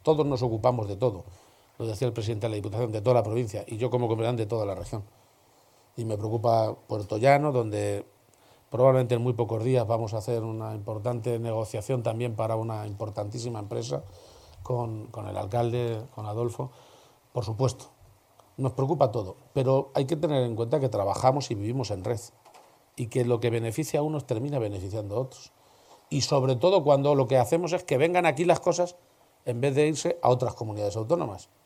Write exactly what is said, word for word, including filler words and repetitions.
todos nos ocupamos de todo, lo decía el presidente de la Diputación, de toda la provincia, y yo como comandante de toda la región. Y me preocupa Puerto Llano, donde probablemente en muy pocos días vamos a hacer una importante negociación también para una importantísima empresa con, con el alcalde, con Adolfo. Por supuesto, nos preocupa todo, pero hay que tener en cuenta que trabajamos y vivimos en red y que lo que beneficia a unos termina beneficiando a otros. Y sobre todo cuando lo que hacemos es que vengan aquí las cosas en vez de irse a otras comunidades autónomas.